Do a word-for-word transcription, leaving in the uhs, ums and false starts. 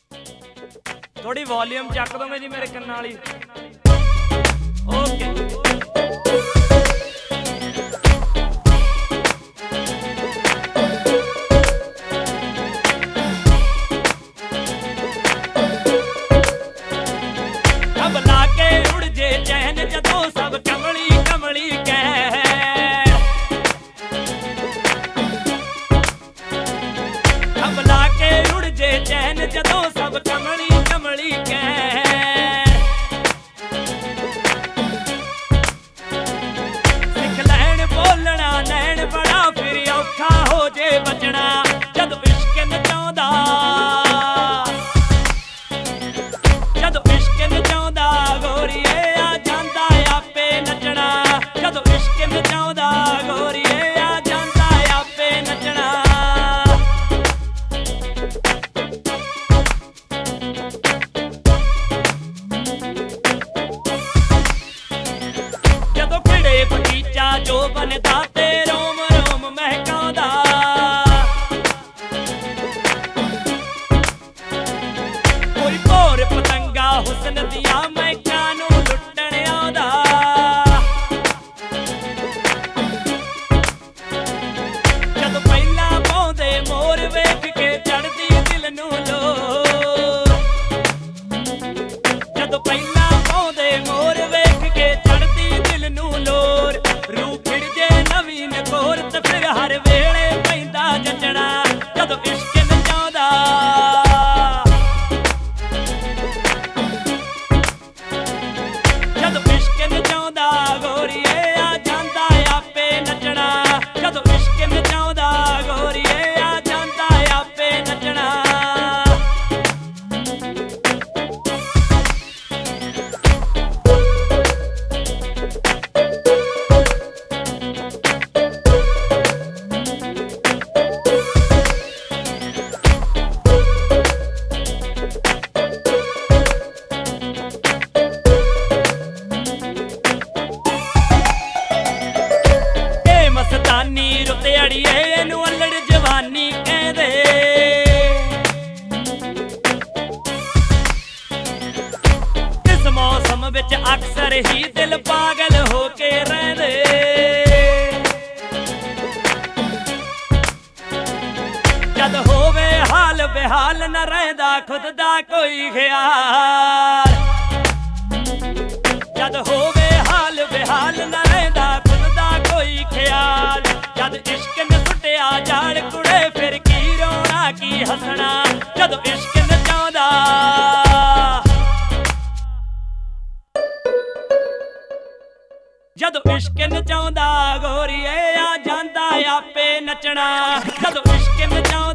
थोड़ी वॉल्यूम चक दोगे जी मेरे कन्नां वाली। ओके अब लाके उड़ जे चैन जदों सब कमली कमली कह अब लाके उड़ जे चैन जदों सब कमली कमली कह सिख लैण बोलना नैण बड़ा फिर औखा हो जे बचना जदों इश्क नचाउंदा जदों इश्क नचाउंदा गोरीए आ जांदा आपे नचना जदों इश्क नचाउंदा गोरीए आ जांदा आपे नचना जदों खिड़े बगीचा जो बनदा ते रोम रोम महकांदा कोई भोर पतंगा हुस्न दिया महकां नूं लुट्टण आउंदा जदों पहिलां पाउंदे मोर वेख के चढ़दी दिल नूं लोर जदों पहिलां पाउंदे मोर वेख के चढ़दी दिल नूं लोर रूह खिड़ जे नवीं नकोर ते फिर हर वेले पैंदा जचना जदों इश्क नचाउंदा जदों इश्क नचाउंदा गोरीए आ जांदा आपे नचना जदों इश्क नचाउंदा गोरीए आ जांदा आपे नचना ए मस्तानी रुत अड़िए इहनूं अल्लड़ जवानी कहंदे इस मौसम विच अक्सर ही दिल पागल हो के रहिंदे जद होवे हाल बेहाल न रहिंदा खुद दा कोई ख्याल जद होवे हाल बेहाल न रहिंदा खुद दा कोई ख्याल जद इश्क न सुटिया जाड़ कुड़े फिर की रोना की हसना जद इश्क नचाउंदा जद इश्क नचाउंदा गोरीए आ जांदा आपे नचना जद इश्क नचाउंदा